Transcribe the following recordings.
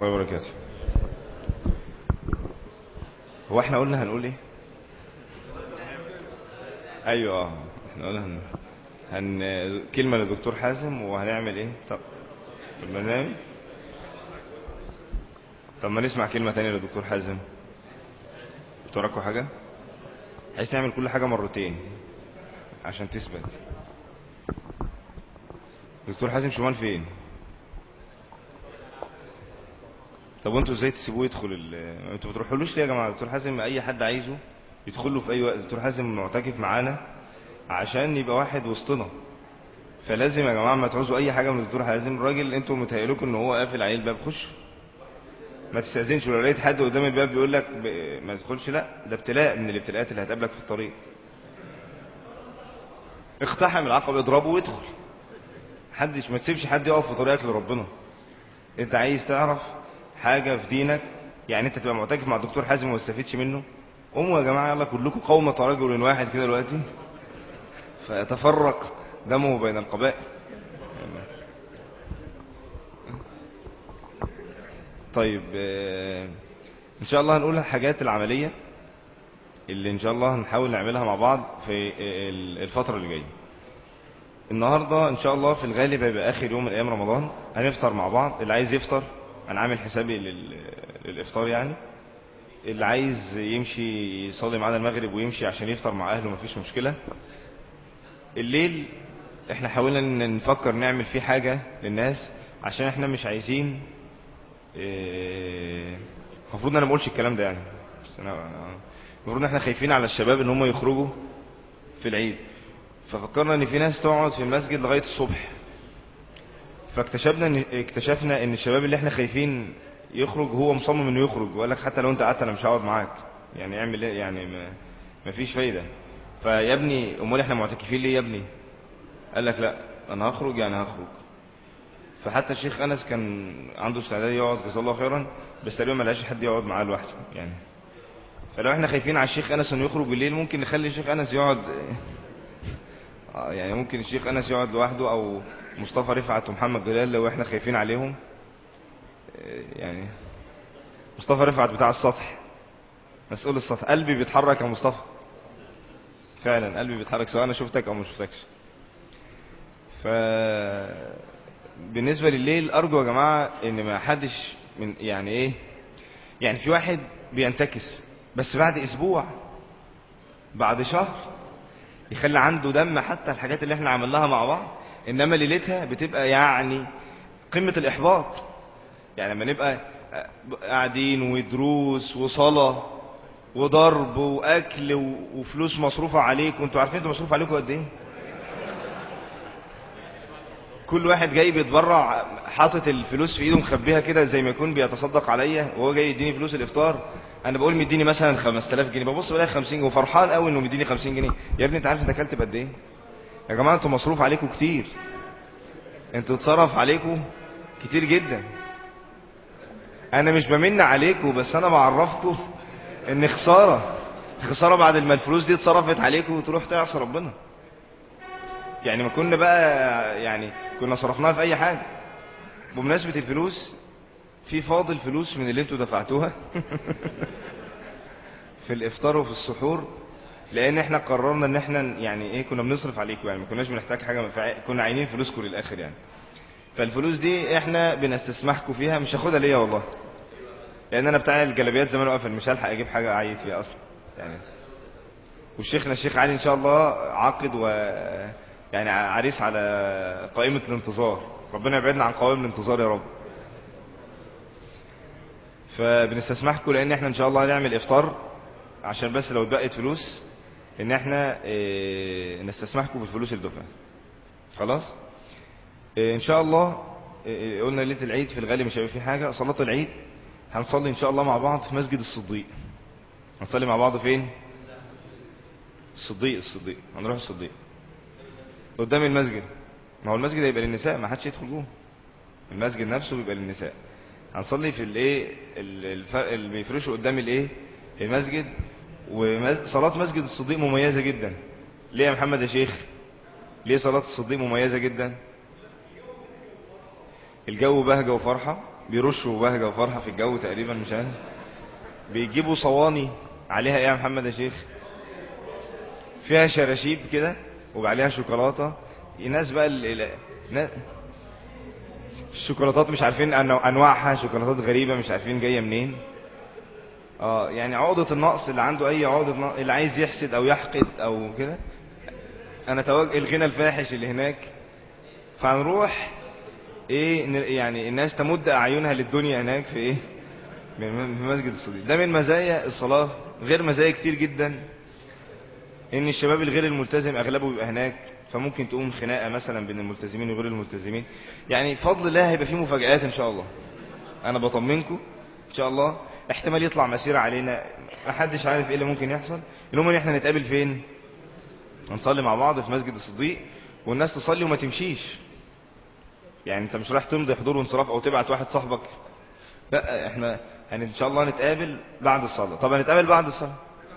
الله وبركاته. هو احنا قلنا هنقول ايه؟ ايوه احنا قلنا كلمة للدكتور حازم وهنعمل ايه؟ طب البرنامج. طب ما نسمع كلمة تانية للدكتور حازم. بتوراكوا حاجة عايز نعمل كل حاجة مرتين عشان تثبت. دكتور حازم شمال فين؟ طب وانتوا ازاي تسيبوه يدخل انتوا بتروحولوش ليه يا جماعه؟ دكتور حازم اي حد عايزه يدخل له في اي وقت. دكتور حازم معتكف معانا عشان يبقى واحد وسطنا، فلازم يا جماعه ما تعوزوا اي حاجه من الدكتور حازم. الراجل انتوا متهيألكم ان هو قافل عليه الباب، خش ما تستأذنش. لو لقيت حد قدام الباب بيقول لك ما تدخلش، لا ده ابتلاء من الابتلاءات اللي هتقابلك في الطريق. اقتحم العقبه، اضربه وادخل. ما تسيبش حد يقف في طريقك لربنا. انت عايز تعرف حاجه في دينك، يعني انت تبقى معتكف مع الدكتور حازم وما تستفيدش منه؟ قوموا يا جماعه يلا كلكم قومة رجل واحد كده دلوقتي فيتفرق دمه بين القبائل. طيب ان شاء الله هنقول الحاجات العملية اللي ان شاء الله هنحاول نعملها مع بعض في الفترة اللي جاية. النهاردة ان شاء الله في الغالب هيبقى اخر يوم من ايام رمضان، هنفطر مع بعض. اللي عايز يفطر انا عامل حسابي للافطار، يعني اللي عايز يمشي يصلي معانا المغرب ويمشي عشان يفطر مع اهله مفيش مشكلة. الليل احنا حاولنا ان نفكر نعمل فيه حاجة للناس، عشان احنا مش عايزين المفروض انا ما اقولش الكلام ده يعني، بس المفروض ان احنا خايفين على الشباب ان هم يخرجوا في العيد. ففكرنا ان في ناس تقعد في المسجد لغاية الصبح، اكتشفنا ان الشباب اللي احنا خايفين يخرج هو مصمم انه يخرج، وقال لك حتى لو انت قعدت انا مش هقعد معاك. يعني اعمل ايه يعني؟ ما فيش فايدة. فيا ابني امال احنا معتكفين ليه يا ابني؟ قال لك لا انا هخرج يعني هخرج. فحتى الشيخ انس كان عنده استعداد يقعد جزاه الله خيرا، بس تقريبا ما لقاش حد يقعد معاه لوحده يعني. فلو احنا خايفين على الشيخ انس انه يخرج بالليل، ممكن نخلي الشيخ انس يقعد يعني ممكن الشيخ انس يقعد لوحده، او مصطفى رفعت ومحمد جلال لو احنا خايفين عليهم. يعني مصطفى رفعت بتاع السطح، مسؤول السطح. قلبي بيتحرك يا مصطفى، فعلا قلبي بيتحرك سواء انا شفتك او ما شفتكش. ف بالنسبة لليل ارجو يا جماعة ان ما حدش من يعني ايه، يعني في واحد بينتكس بس بعد اسبوع بعد شهر يخلي عنده دم حتى الحاجات اللي احنا عملناها مع بعض، انما ليلتها بتبقى يعني قمة الاحباط. يعني لما نبقى قاعدين ودروس وصلاة وضرب واكل وفلوس مصروفة عليكم. انتوا عارفين انتوا مصروف عليكم قد ايه؟ كل واحد جاي بيتبرع حاطط الفلوس في ايده مخبيها كده زي ما يكون بيتصدق عليا، وهو جاي يديني فلوس الافطار. انا بقول مديني مثلا 5000 جنيه، ببص بلاقي 50 جنيه وفرحان قوي انه مديني 50 جنيه. يا ابني انت عارف انت اكلت بقد ايه؟ يا جماعه انتوا مصروف عليكم كتير، انتوا اتصرف عليكم كتير جدا. انا مش بمن عليكم، بس انا بعرفكم ان خساره بعد ما الفلوس دي اتصرفت عليكم وتروح تعصي ربنا. يعني ما كنا بقى يعني كنا صرفناها في اي حاجه. بمناسبه الفلوس، في فاضل فلوس من اللي انتوا دفعتوها في الافطار وفي السحور، لان احنا قررنا ان احنا يعني ايه كنا بنصرف عليكم، يعني ما كناش بنحتاج حاجه، كنا عاينين فلوسكم للاخر يعني. فالفلوس دي احنا بنستسمحكم فيها، مش هاخدها ليا والله، لان انا بتاع الجلابيات زمان واقف مش هلحق اجيب حاجه اعيد فيها اصلا يعني. وشيخنا الشيخ علي ان شاء الله عاقد و يعني عريس على قائمه الانتظار، ربنا يبعدنا عن قوائم الانتظار يا رب. فبنستسمحكم لان احنا ان شاء الله هنعمل افطار، عشان بس لو اتبقت فلوس ان احنا نستسمحكم بالفلوس الدفعه. خلاص ان شاء الله. قلنا ليله العيد في الغالب مش هيبقى في حاجه. صلاه العيد هنصلي ان شاء الله مع بعض في مسجد الصديق. هنصلي مع بعض فين؟ الصديق هنروح الصديق قدام المسجد. ما هو المسجد هيبقى للنساء، ما حدش يدخل جوه. المسجد نفسه بيبقى للنساء. هنصلي في الايه الفرق اللي بيفرشوا قدام الايه المسجد. وصلاة مسجد الصديق مميزة جدا. ليه يا محمد يا شيخ؟ ليه صلاة الصديق مميزة جدا؟ الجو بهجة وفرحة، بيرشوا بهجة وفرحة في الجو تقريبا، مش عارف. بيجيبوا صواني عليها ايه يا محمد يا شيخ؟ فيها شراشيب كده وعليها شوكولاتة. الناس بقى الشوكولاتات مش عارفين انواعها، شوكولاتات غريبة مش عارفين جاية منين. يعني عقدة النقص، اللي عنده اي عقدة نقص، اللي عايز يحسد او يحقد او كده. انا توجه الغنى الفاحش اللي هناك. فهنروح ايه يعني الناس تمد اعينها للدنيا هناك في ايه، في مسجد الصديق. ده من مزايا الصلاة، غير مزايا كتير جدا. ان الشباب الغير الملتزم اغلبه بيبقى هناك، فممكن تقوم خناقة مثلا بين الملتزمين وغير الملتزمين. يعني بفضل الله هيبقى فيه مفاجآت ان شاء الله. انا بطمنكم ان شاء الله. احتمال يطلع مسيرة علينا، محدش عارف ايه اللي ممكن يحصل. المهم ان احنا نتقابل فين؟ هنصلي مع بعض في مسجد الصديق، والناس تصلي وما تمشيش. يعني انت مش رايح تمضي حضور وانصراف او تبعت واحد صاحبك، لا، احنا ان شاء الله نتقابل بعد الصلاة. طب هنتقابل بعد الصلاة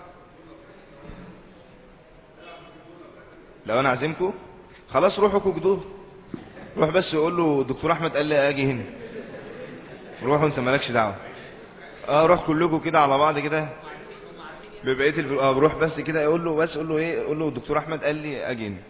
لو انا عازمكم، خلاص روحوا كوكدور. روح بس يقول له دكتور احمد قال لي اجي هنا. روحوا انت مالكش دعوه. روح كلكم كده على بعض كده ببقيه بروح بس كده يقول له، بس قول له ايه، قول له دكتور احمد قال لي اجي هنا،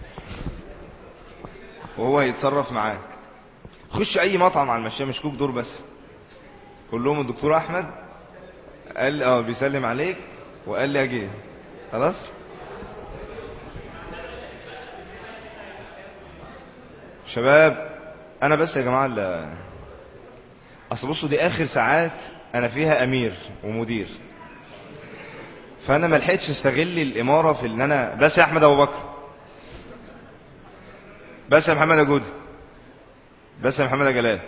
وهو هيتصرف معاه. خش اي مطعم على المشاية، مش كوكدور بس. قول لهم الدكتور احمد قال لي بيسلم عليك وقال لي اجي هنا. خلاص. شباب انا بس يا جماعه اصل بصوا دي اخر ساعات انا فيها امير ومدير، فانا ما لحقتش استغل الاماره في ان انا بس يا احمد ابو بكر، بس يا محمد يا جودي، بس يا محمد يا جلال،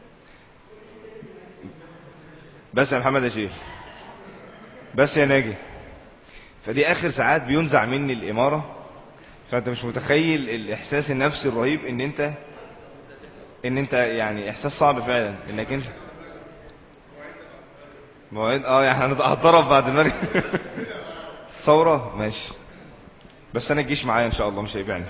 بس يا محمد يا شيخ، بس يا ناجي. فدي اخر ساعات بينزع مني الاماره. فانت مش متخيل الاحساس النفسي الرهيب ان انت يعني احساس صعب فعلا انك انت مواعيد. يعني هتضرب بعد المرج. ثورة ماشي، بس انا الجيش معايا ان شاء الله مش هيبيعني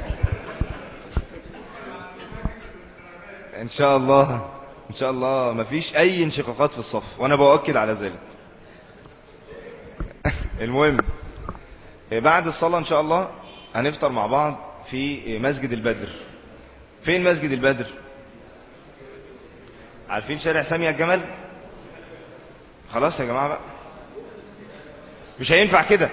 ان شاء الله. ان شاء الله مفيش اي انشقاقات في الصف، وانا بؤكد على ذلك. المهم بعد الصلاة ان شاء الله هنفطر مع بعض في مسجد البدر. فين مسجد البدر؟ عارفين شارع سامية الجمل؟ خلاص يا جماعة بقى، مش هينفع كده.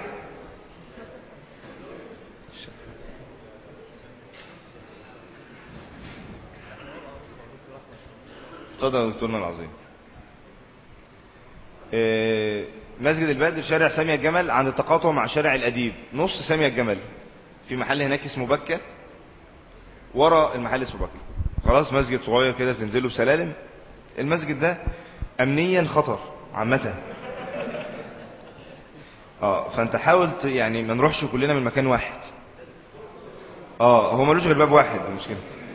اتفضل يا دكتورنا العظيم. مسجد البدر شارع سامية الجمل، عند التقاطع مع شارع الأديب، نص سامية الجمل. في محل هناك اسمه بكة، ورا المحل اسمه بكة. خلاص، مسجد صغير كده تنزله بسلالم. المسجد ده أمنيا خطر عامة. فانت حاول يعني ما نروحش كلنا من مكان واحد. هو ملوش غير باب واحد، المشكلة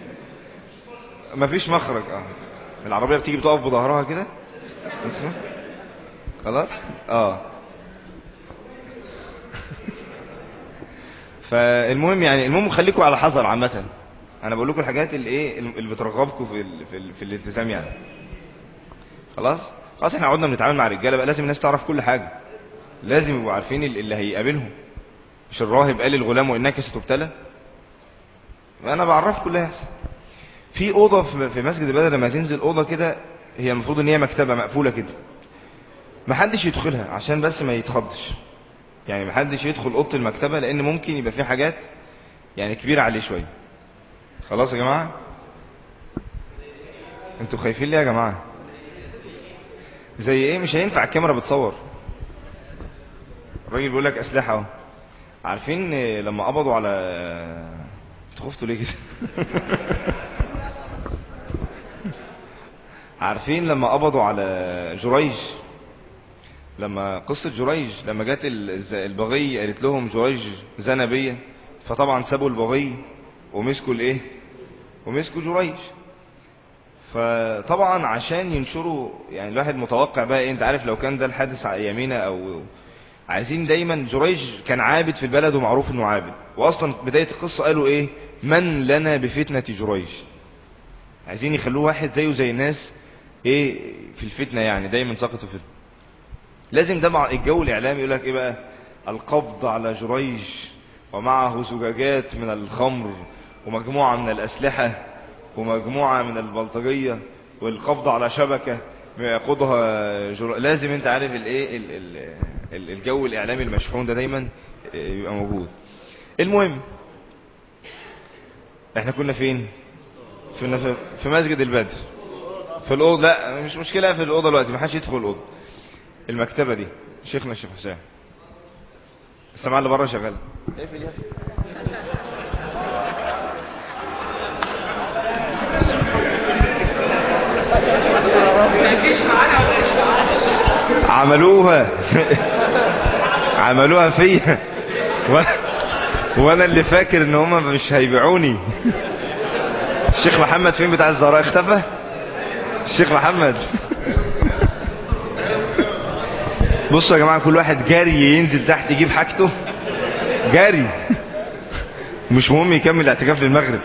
مفيش مخرج. العربية بتيجي بتقف بظهرها كده. خلاص. فالمهم يعني المهم خليكم على حذر عامة. انا بقول لكم الحاجات اللي بترغبكم في الالتزام يعني. خلاص احنا قعدنا بنتعامل مع رجاله بقى، لازم الناس تعرف كل حاجة. لازم يبقوا عارفين اللي هيقابلهم. مش الراهب قال للغلام وانك ستبتلى. انا بعرفكم اللي هيحصل. في اوضه في مسجد البدر، لما تنزل اوضه كده، هي المفروض ان هي مكتبه مقفوله كده، محدش يدخلها عشان بس ما يتخضش. يعني محدش يدخل اوضه المكتبه، لان ممكن يبقى في حاجات يعني كبيره عليه شويه. خلاص يا جماعه، انتوا خايفين ليه يا جماعه؟ زي ايه؟ مش هينفع الكاميرا بتصور. الراجل بيقول لك اسلحه اهو. عارفين لما قبضوا على خفتوا ليه كده؟ عارفين لما قبضوا على جريج، لما قصة جريج، لما جت البغي قالت لهم جريج زنى بيا، فطبعا سابوا البغي ومسكوا ومسكوا جريج. فطبعا عشان ينشروا، يعني الواحد متوقع بقى انت عارف لو كان ده الحادث على يمينه او عايزين دايما. جريج كان عابد في البلد ومعروف انه عابد، واصلا بداية القصة قالوا من لنا بفتنة جريج. عايزين يخلوه واحد زيه زي الناس ايه في الفتنة، يعني دايما سقطوا في الفتنة. لازم ده مع الجو الاعلامي يقول لك ايه بقى، القبض على جريج ومعه زجاجات من الخمر ومجموعة من الاسلحة ومجموعة من البلطجية والقبض على شبكة يقودها لازم انت عارف الايه الجو الاعلامي المشحون ده دايما يبقى موجود. المهم احنا كنا فين؟ في مسجد البدر، في الأوضة. لا مش مشكلة، في الأوضة دلوقتي ما حدش يدخل الأوضة. المكتبة دي شيخنا الشيخ حسين، السماعة اللي بره شغال. اقفل يا اخي. عملوها فيا وانا اللي فاكر ان هما مش هيبيعوني. الشيخ محمد فين بتاع الزهراء؟ اختفى الشيخ محمد. بصوا يا جماعة، كل واحد جاري ينزل تحت يجيب حاجته جاري، مش مهم يكمل الاعتكاف للمغرب.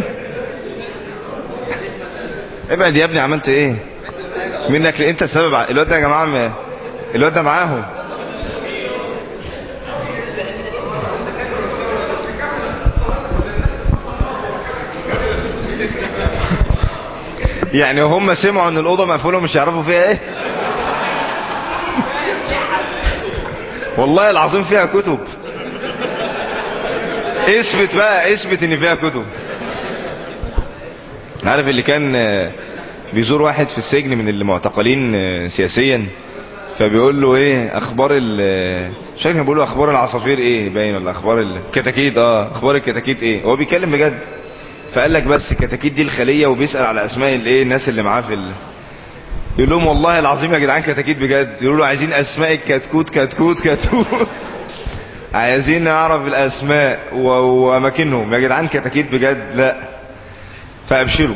ابعد يا ابني، عملت ايه منك؟ انت السبب. الواد ده يا جماعة، الواد ده معاهم. يعني هم سمعوا ان الأوضة مقفولة مش يعرفوا فيها ايه؟ والله العظيم فيها كتب. اثبت بقى، اثبت ان فيها كتب. عارف اللي كان بيزور واحد في السجن من المعتقلين سياسيا، فبيقول له ايه اخبار مش فاكر بيقول له اخبار العصافير ايه باين، ولا اخبار الكتاكيت. اخبار الكتاكيت ايه؟ هو بيتكلم بجد. فقال لك بس الكتاكيت دي الخلية، وبيسأل على اسماء الايه الناس اللي معاه في يقول لهم والله العظيم يا جدعان كتاكيت بجد. يقولوا له عايزين اسماء الكتكوت، كتكوت عايزين نعرف الاسماء واماكنهم يا جدعان، كتاكيت بجد. لا فابشروا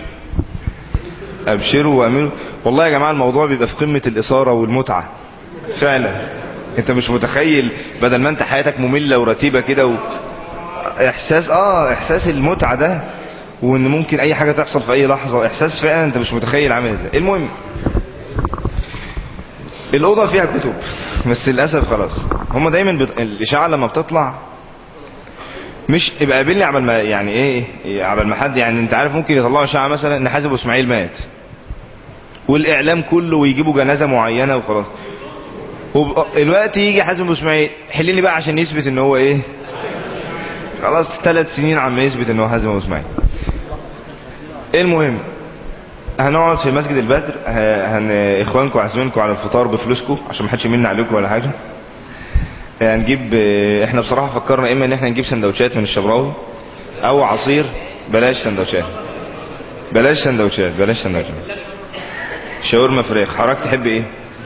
وامنوا. والله يا جماعة الموضوع بيبقى في قمة الاثارة والمتعة فعلا. انت مش متخيل، بدل ما انت حياتك مملة ورتيبة كده احساس المتعة ده، وان ممكن اي حاجة تحصل في اي لحظة، احساس فعلا انت مش متخيل عامل ازاي. المهم الأوضة فيها كتب، بس للأسف خلاص هم دايما الإشاعة لما بتطلع مش يبقى قابلني عبال ما يعني ايه عبال ما حد، يعني انت عارف ممكن يطلعوا إشاعة مثلا ان حازم اسماعيل مات، والإعلام كله ويجيبوا جنازة معينة وخلاص. الوقت يجي حازم اسماعيل حليني بقى عشان يثبت ان هو ايه، خلاص 3 سنين عم يثبت ان هو حازم اسماعيل. المهم هنقعد في مسجد البدر، اخوانكم عازمينكم على الفطار بفلوسكم عشان ما حدش يمن عليكم ولا حاجه. هنجيب، احنا بصراحه فكرنا اما ان احنا نجيب سندوتشات من الشبراوي او عصير. بلاش سندوتشات. شاورما فراخ. حضرتك تحب ايه؟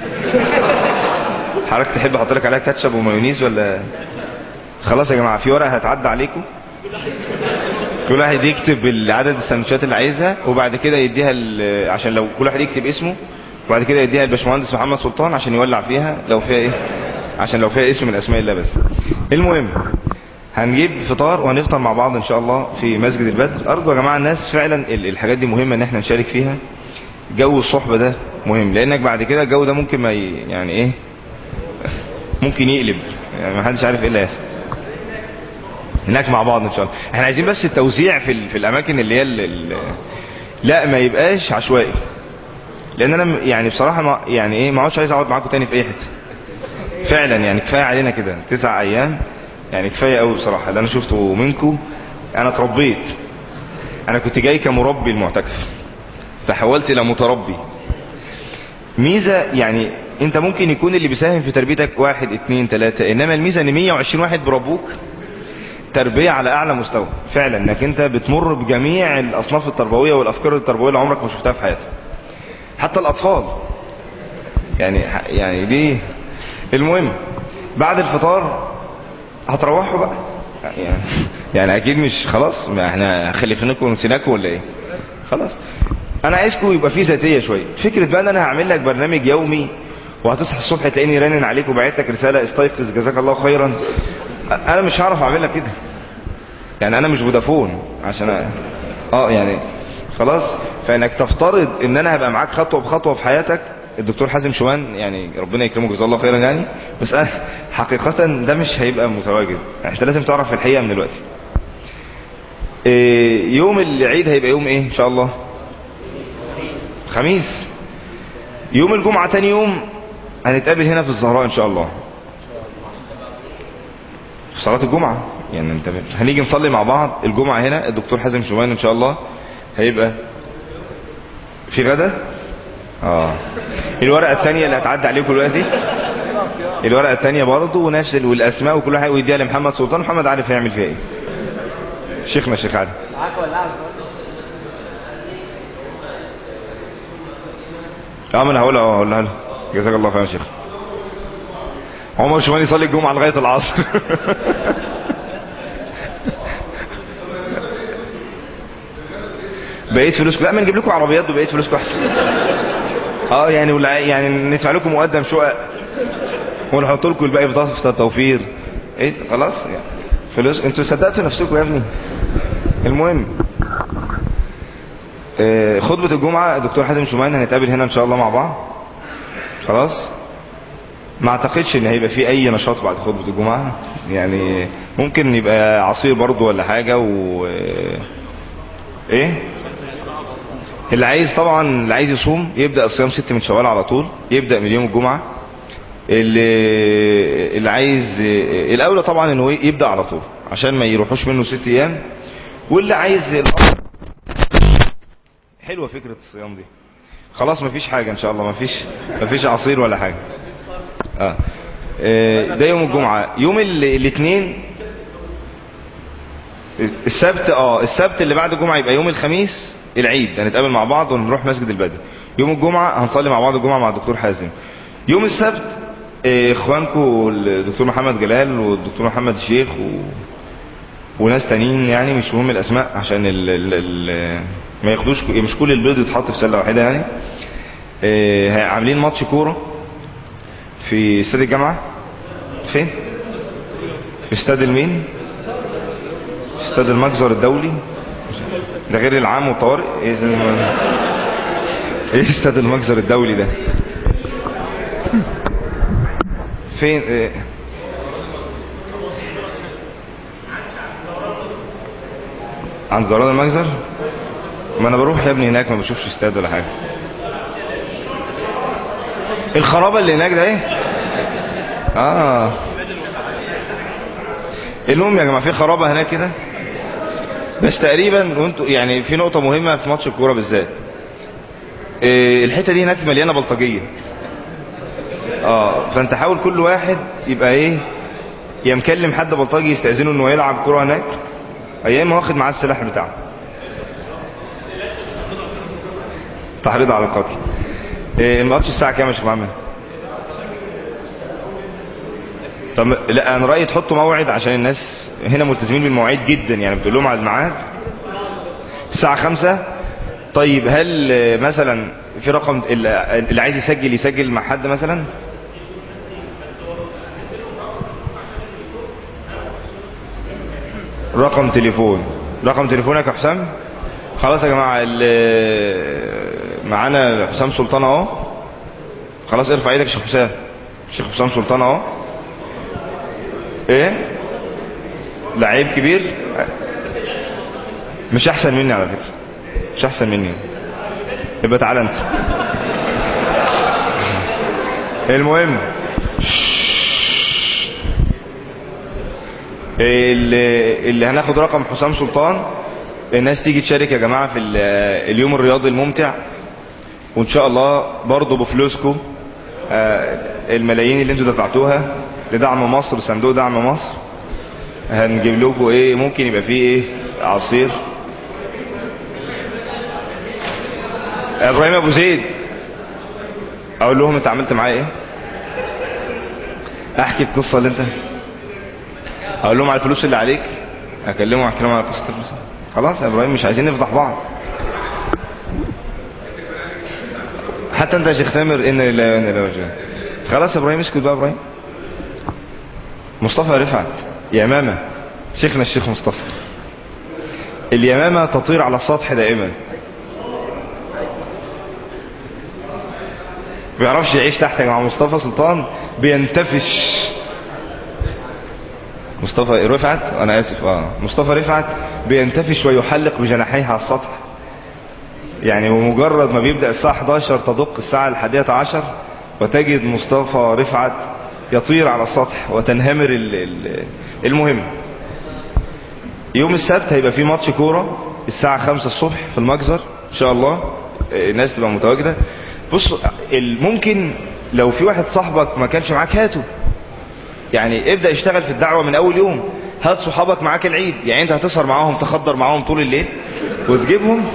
حضرتك تحب احط لك عليها كاتشب ومايونيز ولا؟ خلاص يا جماعه، في ورقه هتعدي عليكم، كل واحد يكتب عدد السندوتشات اللي عايزها، وبعد كده يديها عشان لو كل واحد يكتب اسمه، وبعد كده يديها الباشمهندس محمد سلطان عشان يولع فيها لو فيها ايه، عشان لو فيها اسم من اسماء الله بس. المهم هنجيب فطار وهنفطر مع بعض ان شاء الله في مسجد البدر. ارجو يا جماعه الناس فعلا الحاجات دي مهمه ان احنا نشارك فيها. جو الصحبه ده مهم، لانك بعد كده الجو ده ممكن ما يعني ايه، ممكن يقلب، يعني ما حدش عارف ايه اللي هيحصل هناك مع بعض ان شاء الله. احنا عايزين بس التوزيع في الاماكن اللي هي لا ما يبقاش عشوائي، لان انا يعني بصراحه ما عادش عايز اقعد معاكم تاني في اي حته فعلا. يعني كفايه علينا كده 9 ايام، يعني كفايه قوي بصراحه اللي انا شفته منكم. انا اتربيت، انا كنت جاي كمربي المعتكف، تحولت الى متربي. ميزه يعني انت ممكن يكون اللي بيساهم في تربيتك 1 2 3، انما الميزه ان 120 واحد بربوك تربية على اعلى مستوى فعلا، انك انت بتمر بجميع الاصناف التربوية والافكار التربوية اللي عمرك ما شفتها في حياتك، حتى الاطفال يعني دي. المهم بعد الفطار هتروحوا بقى يعني اكيد مش خلاص احنا خلفناكم ونسيناكم ولا ايه؟ خلاص انا عايزكم يبقى في ذاتية شوية. فكرة بقى ان انا هعمل لك برنامج يومي وهتصحى الصبح تلاقيني رنن عليك وبعت لك رسالة استيقظ جزاك الله خيرا، انا مش هعرف اعمل لك كده. يعني انا مش فودافون عشان يعني خلاص. فانك تفترض ان انا هبقى معاك خطوة بخطوة في حياتك. الدكتور حازم شومان يعني ربنا يكرمه جزاه الله خيرا يعني، بس حقيقة ده مش هيبقى متواجد. انت لازم تعرف الحقيقة من دلوقتي. يوم العيد هيبقى يوم ايه ان شاء الله؟ خميس. يوم الجمعة تاني يوم هنتقابل هنا في الزهراء ان شاء الله في صلاة الجمعة. يعني انت هنيجي نصلي مع بعض الجمعة هنا. الدكتور حازم شومان ان شاء الله هيبقى في غدا. الورقة التانية اللي هتعدي عليكم دلوقتي، الورقة التانية برضه ونفس والاسماء وكل حاجة، ويديها لمحمد سلطان. محمد عارف هيعمل فيها ايه. شيخنا الشيخ علي ما انا هقولها له. جزاك الله خير يا شيخ. عمر شومان يصلي الجمعة لغاية العصر. بقيت فلوسكم، لا ما نجيب لكم عربيات وبقيت فلوسكم احسن. يعني ندفع لكم مقدم شقق ونحط لكم الباقي في ضغط التوفير. خلاص يعني فلوس. انتوا صدقتوا نفسكم يا ابني. المهم خطبة الجمعة الدكتور حازم شومان هنتقابل هنا ان شاء الله مع بعض. خلاص. ما اعتقدش ان هيبقى في اي نشاط بعد خطبة الجمعة. يعني ممكن يبقى عصير برضو ولا حاجة اللي عايز طبعا، اللي عايز يصوم يبدأ الصيام 6 من شوال على طول، يبدأ من يوم الجمعة. اللي عايز الاولى طبعا انه يبدأ على طول عشان ما يروحوش منه 6 ايام. واللي عايز حلوة فكرة الصيام دي. خلاص مفيش حاجة ان شاء الله، مفيش عصير ولا حاجة. ده يوم الجمعة. يوم الاثنين السبت اللي بعد الجمعة يبقى يوم الخميس العيد. هنتقابل مع بعض ونروح مسجد البدر. يوم الجمعة هنصلي مع بعض الجمعة مع الدكتور حازم. يوم السبت اخوانكم الدكتور محمد جلال والدكتور محمد الشيخ وناس تانيين يعني مش مهم الاسماء عشان ما ياخدوش، مش كل البيض يتحط في سلة واحدة يعني. عاملين ماتش كورة في استاد الجامعة. فين؟ في استاد المين؟ استاد المجزر الدولي. ده غير العام والطوارئ. ايه استاد المجزر الدولي ده؟ فين؟ عند زرار المجزر. ما انا بروح يا ابني هناك ما بشوفش استاد ولا حاجة. الخرابة اللي هناك ده ايه؟ المهم يا جماعة في خرابة هناك كده بس تقريبا. وانتوا يعني في نقطة مهمة في ماتش الكورة بالذات. الحتة دي هناك مليانة بلطجية. فانت حاول كل واحد يبقى يا مكلم حد بلطجي يستأذنه انه يلعب كورة هناك، ايام واخد معاه السلاح بتاعه. تحريض على القتل. الماتش الساعة كام يا شيخ محمد؟ طب لا انا رأيي تحطوا موعد عشان الناس هنا ملتزمين بالمواعيد جدا. يعني بتقول لهم على الميعاد الساعة 5. طيب هل مثلا في رقم اللي عايز يسجل مع حد مثلا؟ رقم تليفونك يا حسام. خلاص يا جماعة معانا حسام سلطان اهو. خلاص ارفع ايدك يا شيخ حسام. الشيخ حسام سلطان اهو. لعيب كبير مش احسن مني على فكرة، مش احسن مني. يبقى تعالى انت. المهم اللي هناخد رقم حسام سلطان. الناس تيجي تشارك يا جماعة في اليوم الرياضي الممتع. وان شاء الله برضو بفلوسكم الملايين اللي انتوا دفعتوها لدعم مصر، صندوق دعم مصر، هنجيب لكم ممكن يبقى فيه عصير. ابراهيم ابو زيد اقول لهم انت عملت معايا احكي القصة اللي انت اقول لهم على الفلوس اللي عليك. اكلمهم احكي لهم على قصة الفلوس. خلاص يا ابراهيم مش عايزين نفضح بعض. حتى انت يا شيخ تامر ان لله وانا اليه راجعون. خلاص يا ابراهيم اسكت بقى. ابراهيم مصطفى رفعت يمامة شيخنا الشيخ مصطفى. اليمامة تطير على السطح دائما. بيعرفش يعيش تحت يا جماعه. مصطفى سلطان بينتفش. مصطفى رفعت، انا اسف، مصطفى رفعت بينتفش ويحلق بجناحيه على السطح. يعني بمجرد ما بيبدأ الساعة 11 تدق الساعة 11 وتجد مصطفى رفعت يطير على السطح وتنهمر المهم، يوم السبت هيبقى في ماتش كورة الساعة 5 الصبح في المجزر ان شاء الله، الناس تبقى متواجدة. بص، ممكن لو في واحد صاحبك ما كانش معاك هاته، يعني ابدأ اشتغل في الدعوة من اول يوم. هات صحابك معاك العيد، يعني انت هتسهر معاهم تخدر معاهم طول الليل وتجيبهم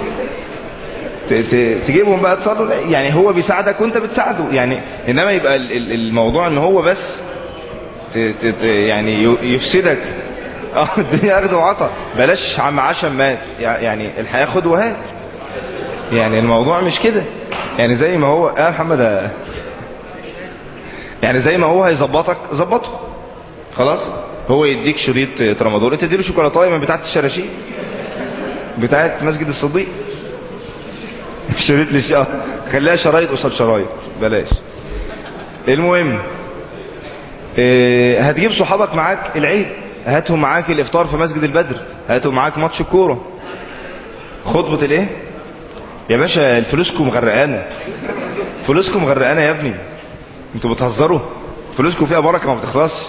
تجيبهم بقى تصلوا، يعني هو بيساعدك وانت بتساعده يعني. انما يبقى الموضوع ان هو بس يعني يفسدك. الدنيا اخد وعطا، بلاش عم عشم مات، يعني الحياة خد وهات. يعني الموضوع مش كده، يعني زي ما هو محمد، يعني زي ما هو هيظبطك ظبطه خلاص. هو يديك شريط ترامادول، انت تديله شوكولاتايه من بتاعه الشراشيب بتاعه مسجد الصديق. شريط لي خليها شرايط قصاد شرايط، بلاش. المهم، هتجيب صحابك معاك العيد، هاتهم معاك الافطار في مسجد البدر، هاتهم معاك ماتش الكوره، خطبه الايه يا باشا. الفلوسكم مغرقانه، فلوسكم مغرقانه يا ابني، انتوا بتهزروا. فلوسكم فيها بركه ما بتخلصش.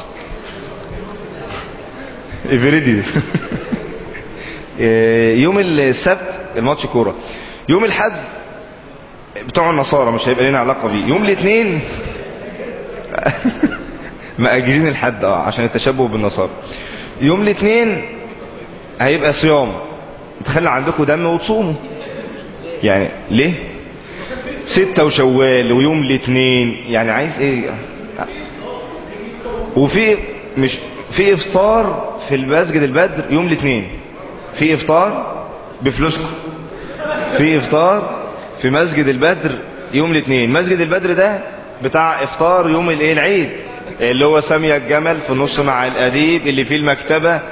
افريدي. يوم السبت الماتش كوره، يوم الحد بتوع النصارى مش هيبقى لنا علاقة بيه. يوم الاثنين مأجزين الحد عشان التشبه بالنصارى. يوم الاثنين هيبقى صيام، تخلي عندكم دم وتصوموا. يعني ليه 6 وشوال ويوم الاثنين، يعني عايز ايه؟ وفي مش في افطار في المسجد البدر يوم الاثنين، في افطار بفلوسكم، في افطار في مسجد البدر يوم الاثنين. مسجد البدر ده بتاع افطار يوم العيد، اللي هو سامية الجمل في النص مع الاديب اللي فيه المكتبة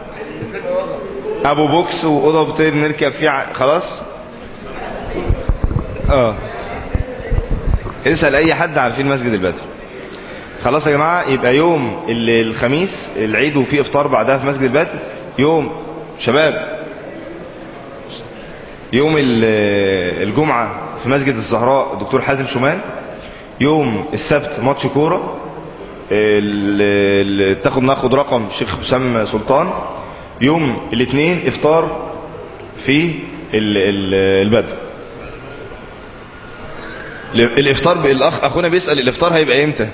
ابو بوكس واوضه بطير نركب فيه خلاص. اسأل اي حد عارفين مسجد البدر. خلاص يا جماعة، يبقى يوم الخميس العيد وفيه افطار بعدها في مسجد البدر. يوم شباب، يوم الجمعة في مسجد الزهراء الدكتور حازم شومان. يوم السبت ماتش كورة ناخد رقم الشيخ حسام سلطان. يوم الاثنين افطار في البدر. الافطار بالاخ اخونا بيسأل الافطار هيبقى امتى؟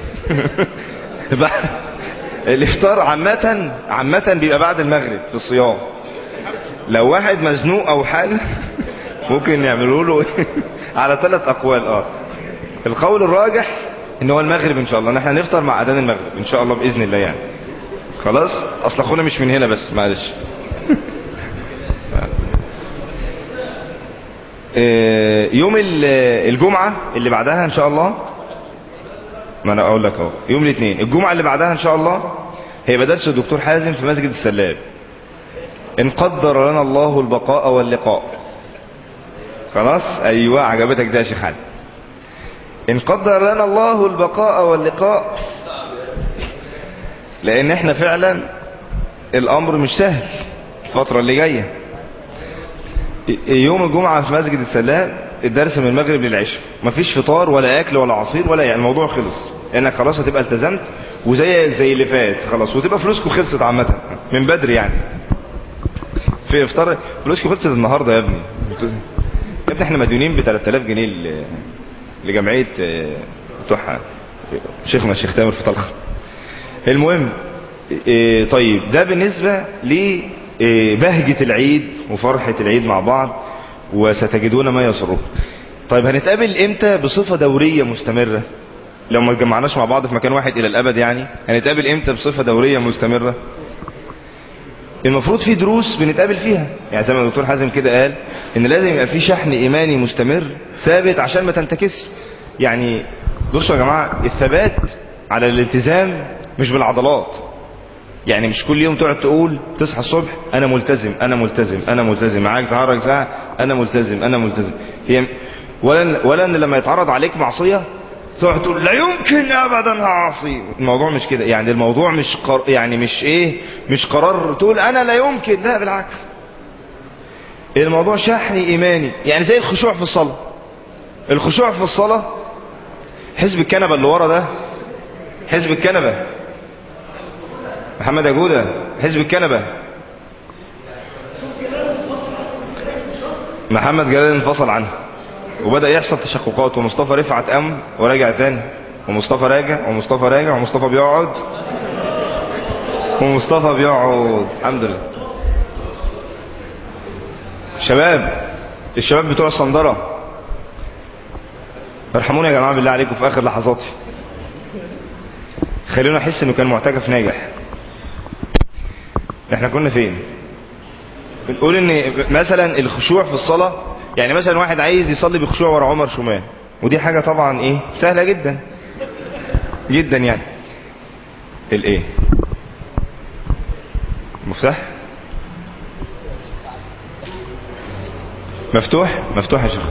الافطار عامة بيبقى بعد المغرب في الصيام. لو واحد مزنوق او حاجة ممكن يعملوا له على 3 اقوال. القول الراجح ان هو المغرب ان شاء الله، نحن نفطر مع اذان المغرب ان شاء الله باذن الله يعني. خلاص، اصل اخونا مش من هنا بس معلش. يوم الجمعة اللي بعدها ان شاء الله، ما انا اقول لك اهو، يوم الاثنين الجمعة اللي بعدها ان شاء الله هيبقى درس الدكتور حازم في مسجد السلاب، ان قدر لنا الله البقاء واللقاء. خلاص، ايوه عجبتك ده يا شيخ علي. ان قدر لنا الله البقاء واللقاء، لان احنا فعلا الامر مش سهل الفترة اللي جاية. يوم الجمعة في مسجد السلام الدرس من المغرب للعشاء، مفيش فطار ولا اكل ولا عصير ولا، يعني الموضوع خلص، لانك خلاص هتبقى التزمت وزي اللي فات خلاص، وتبقى فلوسكم خلصت عامة من بدري يعني. في افطار فلوسكم خلصت النهاردة يا ابني. يا ابني احنا مديونين ب 3000 جنيه لجمعية بتوع شيخنا الشيخ تامر في طلخة. المهم، طيب ده بالنسبة لبهجة العيد وفرحة العيد مع بعض، وستجدون ما يسركم. طيب هنتقابل امتى بصفة دورية مستمرة لو ما اتجمعناش مع بعض في مكان واحد الى الابد؟ يعني هنتقابل امتى بصفة دورية مستمرة؟ المفروض في دروس بنتقابل فيها، يعني زي ما الدكتور حازم كده قال ان لازم يبقى في شحن ايماني مستمر ثابت عشان ما تنتكسش. يعني بصوا يا جماعة، الثبات على الالتزام مش بالعضلات، يعني مش كل يوم تقعد تقول تصحى الصبح انا ملتزم انا ملتزم انا ملتزم، معاك تحرك ساعة انا ملتزم انا ملتزم. هي ولا ان لما يتعرض عليك معصية تقعد تقول لا يمكن ابدا هعصي. الموضوع مش كده، يعني الموضوع مش يعني مش ايه، مش قرار تقول انا لا يمكن، لا بالعكس، الموضوع شحن ايماني. يعني زي الخشوع في الصلاة. الخشوع في الصلاة، حزب الكنبة اللي ورا ده، حزب الكنبة محمد يا جودة، حزب الكنبة محمد جلال انفصل عنه وبدأ يحصل تشققات، ومصطفى رفعت قام وراجع تاني، ومصطفى راجع ومصطفى راجع ومصطفى بيقعد ومصطفى بيقعد. الحمد لله. الشباب بتوع الصندرة، ارحموني يا جماعة بالله عليكم في آخر لحظاتي، خلونا احس انه كان معتكف ناجح. احنا كنا فين؟ بنقول ان مثلا الخشوع في الصلاة، يعني مثلا واحد عايز يصلي بخشوع ورا عمر شومان، ودي حاجة طبعا ايه سهلة جدا جدا. يعني الايه مفتاح مفتوح يا شيخ.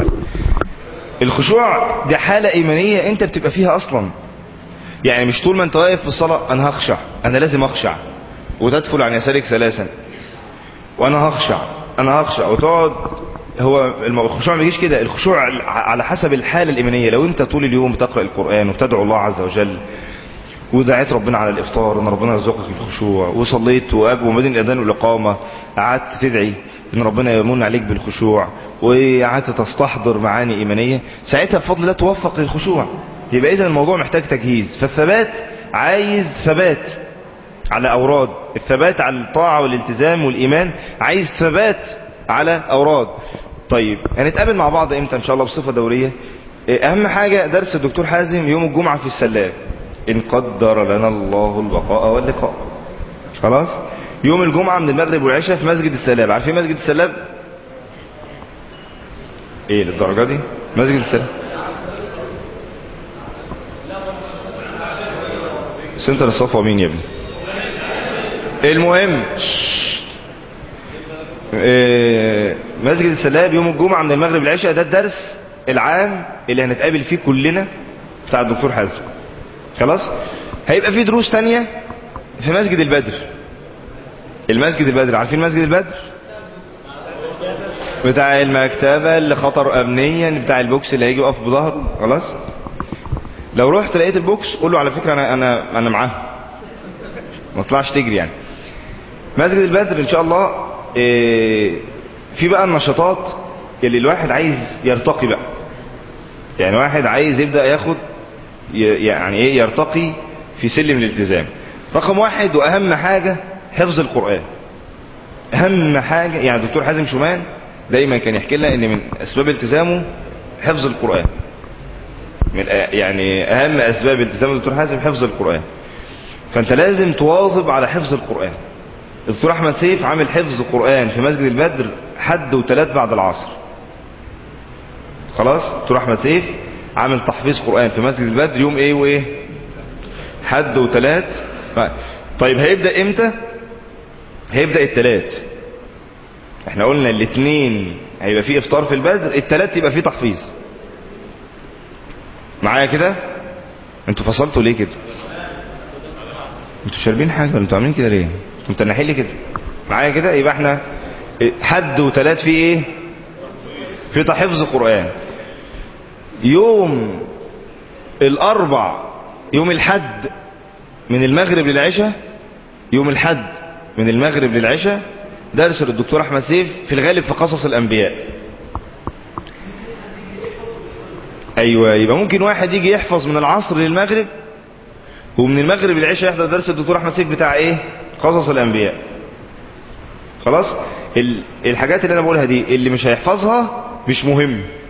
الخشوع دي حالة ايمانية انت بتبقى فيها اصلا. يعني مش طول ما انت واقف في الصلاة انا هخشع، انا لازم اخشع، وتدخل عن يسارك ثلاثا وانا هخشع وتقعد. هو الخشوع ما يجيش كده. الخشوع على حسب الحالة الإيمانية. لو انت طول اليوم بتقرأ القرآن وبتدعو الله عز وجل، ودعيت ربنا على الإفطار ان ربنا يرزقك الخشوع، وصليت وبين الأذان والإقامة قعدت تدعي ان ربنا يمن عليك بالخشوع، وقعدت تستحضر معاني إيمانية، ساعتها بفضل الله توفق للخشوع. يبقى إذن الموضوع محتاج تجهيز. فالثبات عايز ثبات على أوراد، الثبات على الطاعة والالتزام والإيمان عايز ثبات على أوراد. طيب هنتقابل مع بعض امتى ان شاء الله بصفة دورية؟ اهم حاجة درس الدكتور حازم يوم الجمعة في السلاب، ان قدر لنا الله البقاء واللقاء. خلاص، يوم الجمعة من المغرب والعشاء في مسجد السلاب. عارفين مسجد السلاب ايه للدرجة دي؟ مسجد السلاب سنتر الصفوة مين يا ابني؟ المهم مسجد السلاب يوم الجمعة من المغرب للعشاء، ده الدرس العام اللي هنتقابل فيه كلنا بتاع الدكتور حازم. خلاص، هيبقى فيه دروس تانية في مسجد البدر. المسجد البدر، عارفين مسجد البدر بتاع المكتبة اللي خطر امنيا، بتاع البوكس اللي هيجي يقف بظهره. خلاص، لو رحت لقيت البوكس قول له على فكرة انا معاه، ما تطلعش تجري. يعني مسجد البدر ان شاء الله في بقى النشاطات اللي الواحد عايز يرتقي بقى. يعني واحد عايز يبدأ ياخد يعني ايه يرتقي في سلم الالتزام. رقم واحد واهم حاجة حفظ القرآن. اهم حاجة، يعني الدكتور حازم شومان دايما كان يحكي لنا ان من اسباب التزامه حفظ القرآن. من يعني اهم اسباب التزام الدكتور حازم حفظ القرآن. فانت لازم تواظب على حفظ القرآن. الدكتور احمد سيف عامل حفظ قرآن في مسجد البدر حد وثلاث بعد العصر. خلاص، الدكتور احمد سيف عامل تحفيظ قرآن في مسجد البدر يوم ايه وايه؟ حد وثلاث. طيب هيبدأ امتى؟ هيبدأ الثلاث. احنا قلنا الاثنين هيبقى فيه افطار في البدر، الثلاث يبقى فيه تحفيظ. معايا كده؟ انتوا فصلتوا ليه كده؟ انتوا شاربين حاجة ولا انتوا عاملين كده ليه؟ انتوا متنحين لي كده؟ معايا كده؟ يبقى احنا حد وثلاث في ايه؟ في تحفظ قرآن. يوم الاربع، يوم الحد من المغرب للعشاء، يوم الحد من المغرب للعشاء درس للدكتور احمد سيف في الغالب في قصص الانبياء. ايوه، يبقى ممكن واحد يجي يحفظ من العصر للمغرب، ومن المغرب للعشاء يحضر درس الدكتور احمد سيف بتاع ايه؟ قصص الانبياء. خلاص، الحاجات اللي انا بقولها دي اللي مش هيحفظها مش مهم.